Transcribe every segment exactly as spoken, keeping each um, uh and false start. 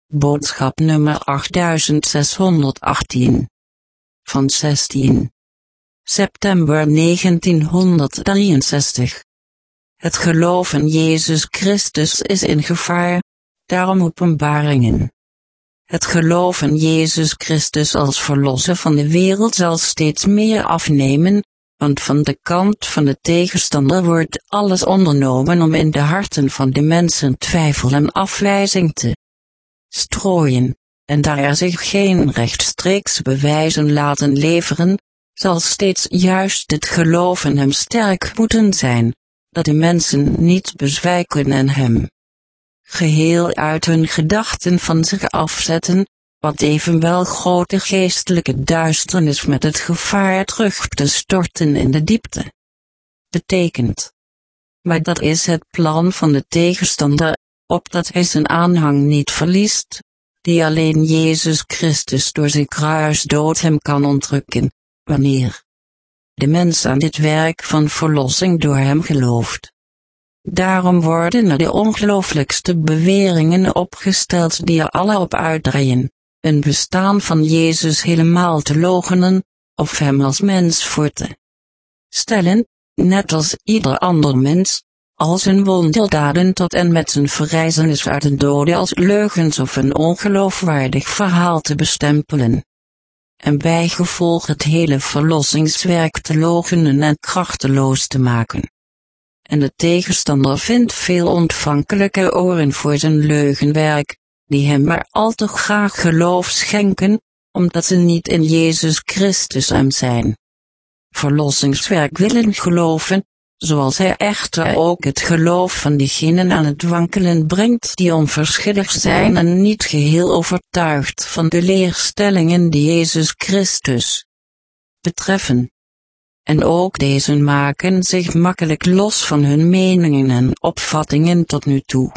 Boodschap nummer achtzeshonderdachttien. Van zestien september negentienhonderddrieënzestig. Het geloof in Jezus Christus is in gevaar, daarom Openbaringen. Het geloof in Jezus Christus als verlosser van de wereld zal steeds meer afnemen, want van de kant van de tegenstander wordt alles ondernomen om in de harten van de mensen twijfel en afwijzing te strooien, en daar er zich geen rechtstreeks bewijzen laten leveren, zal steeds juist het geloof in hem sterk moeten zijn, dat de mensen niet bezwijken en hem geheel uit hun gedachten van zich afzetten, wat evenwel grote geestelijke duisternis met het gevaar terug te storten in de diepte betekent. Maar dat is het plan van de tegenstander, opdat hij zijn aanhang niet verliest, die alleen Jezus Christus door zijn kruisdood hem kan ontrukken, wanneer de mens aan dit werk van verlossing door hem gelooft. Daarom worden er de ongelooflijkste beweringen opgesteld die er alle op uitdraaien, een bestaan van Jezus helemaal te loochenen, of hem als mens voor te stellen, net als ieder ander mens, als een wonderdaden tot en met zijn verrijzenis uit de doden als leugens of een ongeloofwaardig verhaal te bestempelen. En bijgevolg het hele verlossingswerk te loochenen en krachteloos te maken. En de tegenstander vindt veel ontvankelijke oren voor zijn leugenwerk, die hem maar al te graag geloof schenken, omdat ze niet in Jezus Christus hem zijn verlossingswerk willen geloven, zoals hij echter ook het geloof van diegenen aan het wankelen brengt die onverschillig zijn en niet geheel overtuigd van de leerstellingen die Jezus Christus betreffen. En ook deze maken zich makkelijk los van hun meningen en opvattingen tot nu toe.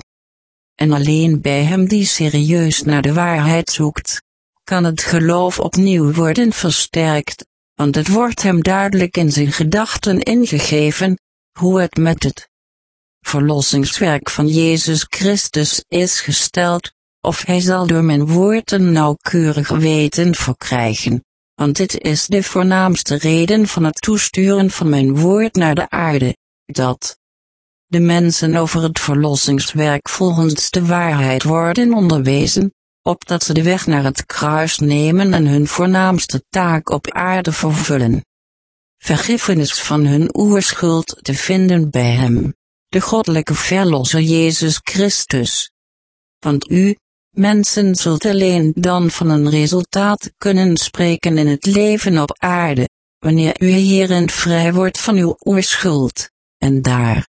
En alleen bij hem die serieus naar de waarheid zoekt, kan het geloof opnieuw worden versterkt, want het wordt hem duidelijk in zijn gedachten ingegeven, hoe het met het verlossingswerk van Jezus Christus is gesteld, of hij zal door mijn woord een nauwkeurig weten verkrijgen, want dit is de voornaamste reden van het toesturen van mijn woord naar de aarde, dat de mensen over het verlossingswerk volgens de waarheid worden onderwezen, opdat ze de weg naar het kruis nemen en hun voornaamste taak op aarde vervullen. Vergiffenis van hun oerschuld te vinden bij hem, de goddelijke verlosser Jezus Christus. Want u, mensen, zult alleen dan van een resultaat kunnen spreken in het leven op aarde, wanneer u hierin vrij wordt van uw oerschuld, en daar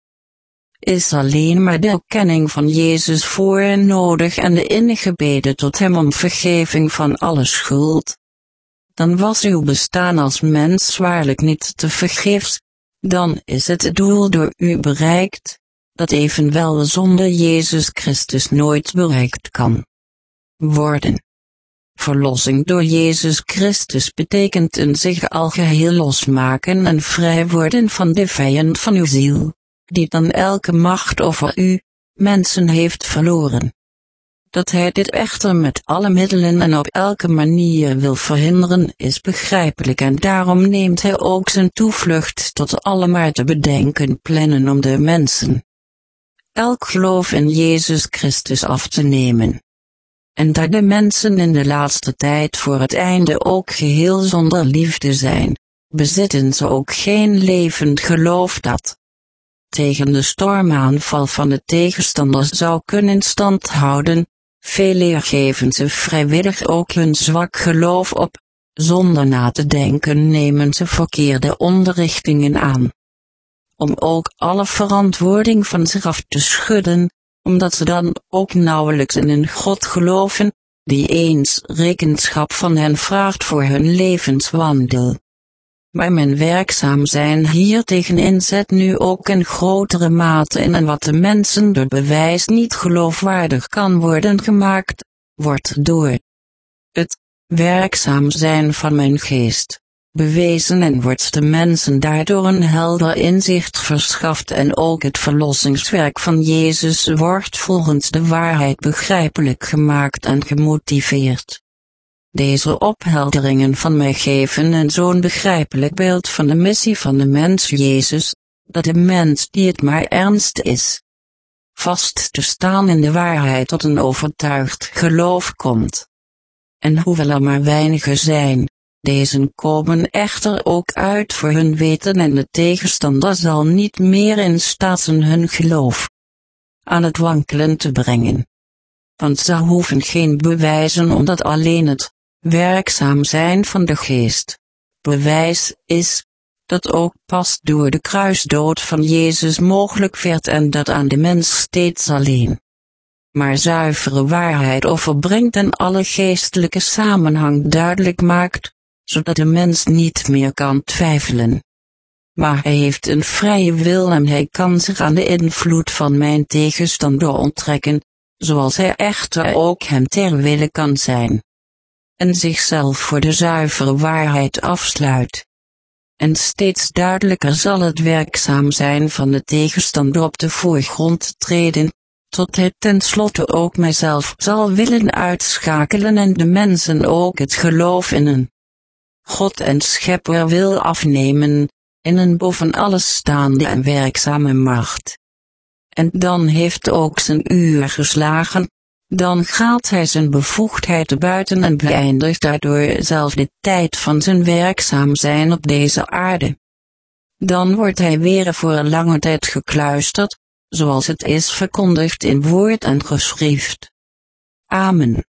is alleen maar de erkenning van Jezus voor nodig en de innige bede tot hem om vergeving van alle schuld. Dan was uw bestaan als mens waarlijk niet te vergeefs, dan is het doel door u bereikt, dat evenwel zonder Jezus Christus nooit bereikt kan worden. Verlossing door Jezus Christus betekent een zich al geheel losmaken en vrij worden van de vijand van uw ziel, die dan elke macht over u, mensen, heeft verloren. Dat hij dit echter met alle middelen en op elke manier wil verhinderen is begrijpelijk en daarom neemt hij ook zijn toevlucht tot alle maar te bedenken plannen om de mensen elk geloof in Jezus Christus af te nemen. En daar de mensen in de laatste tijd voor het einde ook geheel zonder liefde zijn, bezitten ze ook geen levend geloof dat tegen de stormaanval van de tegenstander zou kunnen standhouden. Veeleer geven ze vrijwillig ook hun zwak geloof op, zonder na te denken nemen ze verkeerde onderrichtingen aan. Om ook alle verantwoording van zich af te schudden, omdat ze dan ook nauwelijks in een God geloven, die eens rekenschap van hen vraagt voor hun levenswandel. Maar men werkzaam zijn hiertegen inzet nu ook in grotere mate in en wat de mensen door bewijs niet geloofwaardig kan worden gemaakt, wordt door het werkzaam zijn van mijn geest bewezen en wordt de mensen daardoor een helder inzicht verschaft en ook het verlossingswerk van Jezus wordt volgens de waarheid begrijpelijk gemaakt en gemotiveerd. Deze ophelderingen van mij geven een zo'n begrijpelijk beeld van de missie van de mens Jezus, dat de mens die het maar ernst is, vast te staan in de waarheid tot een overtuigd geloof komt. En hoewel er maar weinigen zijn, deze komen echter ook uit voor hun weten en de tegenstander zal niet meer in staat zijn hun geloof aan het wankelen te brengen. Want ze hoeven geen bewijzen omdat alleen het werkzaam zijn van de geest bewijs is, dat ook pas door de kruisdood van Jezus mogelijk werd en dat aan de mens steeds alleen maar zuivere waarheid overbrengt en alle geestelijke samenhang duidelijk maakt, zodat de mens niet meer kan twijfelen. Maar hij heeft een vrije wil en hij kan zich aan de invloed van mijn tegenstander onttrekken, zoals hij echter ook hem ter wille kan zijn. En zichzelf voor de zuivere waarheid afsluit. En steeds duidelijker zal het werkzaam zijn van de tegenstander op de voorgrond treden, tot hij tenslotte ook mijzelf zal willen uitschakelen en de mensen ook het geloof in een God en Schepper wil afnemen, in een boven alles staande en werkzame macht. En dan heeft ook zijn uur geslagen, dan gaat hij zijn bevoegdheid buiten en beëindigt daardoor zelf de tijd van zijn werkzaam zijn op deze aarde. Dan wordt hij weer voor een lange tijd gekluisterd, zoals het is verkondigd in woord en geschrift. Amen.